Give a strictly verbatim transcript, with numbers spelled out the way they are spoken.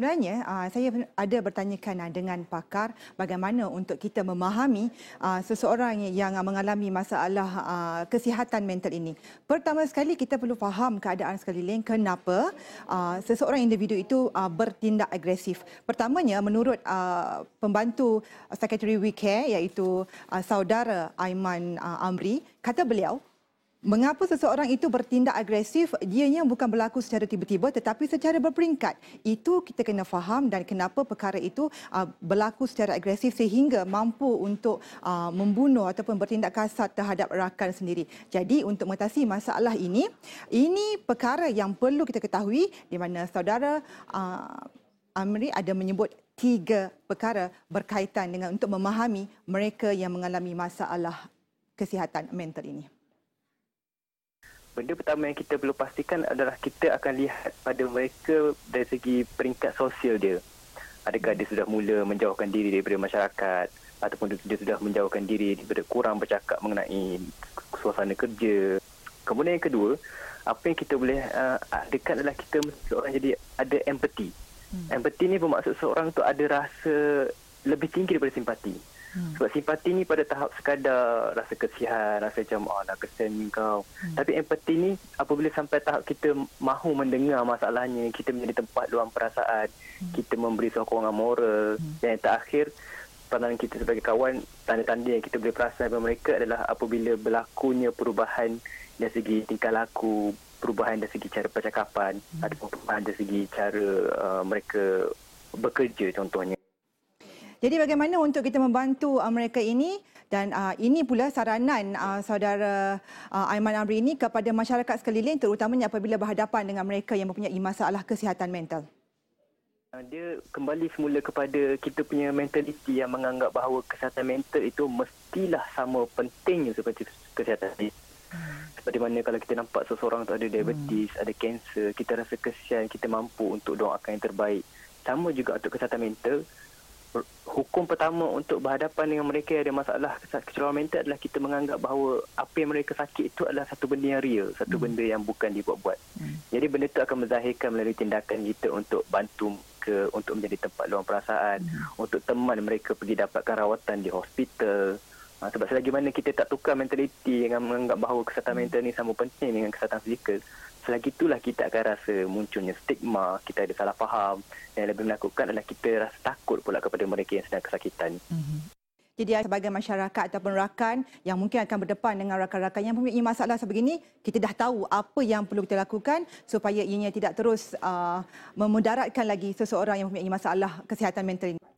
sebenarnya uh, saya ada bertanyakan uh, dengan pakar bagaimana untuk kita memahami uh, seseorang yang uh, mengalami masalah uh, kesihatan mental ini. Pertama sekali kita perlu faham keadaan sekeliling, kenapa uh, seseorang individu itu uh, bertindak agresif. Pertamanya, menurut uh, pembantu Secretary We Care iaitu uh, saudara Aiman uh, Amri, kata beliau, mengapa seseorang itu bertindak agresif, dianya bukan berlaku secara tiba-tiba tetapi secara berperingkat. Itu kita kena faham dan kenapa perkara itu uh, berlaku secara agresif sehingga mampu untuk uh, membunuh ataupun bertindak kasar terhadap rakan sendiri. Jadi untuk mengatasi masalah ini, ini perkara yang perlu kita ketahui di mana saudara uh, Amri ada menyebut tiga perkara berkaitan dengan untuk memahami mereka yang mengalami masalah kesihatan mental ini. Benda pertama yang kita perlu pastikan adalah kita akan lihat pada mereka dari segi peringkat sosial dia. Adakah dia sudah mula menjauhkan diri daripada masyarakat ataupun dia sudah menjauhkan diri daripada kurang bercakap mengenai suasana kerja. Kemudian yang kedua, apa yang kita boleh uh, adakan adalah kita seorang jadi ada empati. Hmm. Empati ni bermaksud seorang tu ada rasa lebih tinggi daripada simpati. Hmm. Sebab simpati ni pada tahap sekadar rasa kesian, rasa macam oh nak kesian kau. Hmm. Tapi empati ni apabila sampai tahap kita mahu mendengar masalahnya, kita menjadi tempat luang perasaan, hmm. kita memberi sokongan moral. Hmm. Dan yang terakhir, pandangan kita sebagai kawan, tanda-tanda yang kita boleh perasan daripada mereka adalah apabila berlakunya perubahan dari segi tingkah laku, perubahan dari segi cara percakapan, hmm. ataupun perubahan dari segi cara uh, mereka bekerja contohnya. Jadi bagaimana untuk kita membantu uh, mereka ini, dan uh, ini pula saranan uh, saudara uh, Aiman Amri ini kepada masyarakat sekeliling, terutamanya apabila berhadapan dengan mereka yang mempunyai masalah kesihatan mental. Dia kembali semula kepada kita punya mentaliti yang menganggap bahawa kesihatan mental itu mestilah sama pentingnya seperti kesihatan fisik. Hmm. Seperti mana kalau kita nampak seseorang tu ada diabetes, hmm. ada kanser, kita rasa kesian, kita mampu untuk doakan yang terbaik. Sama juga untuk kesihatan mental. Hukum pertama untuk berhadapan dengan mereka yang ada masalah kecerobohan mental adalah kita menganggap bahawa apa yang mereka sakit itu adalah satu benda yang real, satu hmm. benda yang bukan dibuat-buat. Hmm. Jadi benda itu akan menzahirkan melalui tindakan kita untuk bantu ke untuk menjadi tempat luang perasaan, hmm. untuk teman mereka pergi dapatkan rawatan di hospital. Ha, sebab selagi mana kita tak tukar mentaliti dengan menganggap bahawa kesihatan mental ni sama penting dengan kesihatan fizikal, selagi itulah kita akan rasa munculnya stigma, kita ada salah faham, dan yang lebih menakutkan adalah kita rasa takut pula kepada mereka yang sedang kesakitan. Mm-hmm. Jadi sebagai masyarakat ataupun rakan yang mungkin akan berdepan dengan rakan-rakan yang mempunyai masalah sebegini, kita dah tahu apa yang perlu kita lakukan supaya ianya tidak terus uh, memudaratkan lagi seseorang yang mempunyai masalah kesihatan mental ini.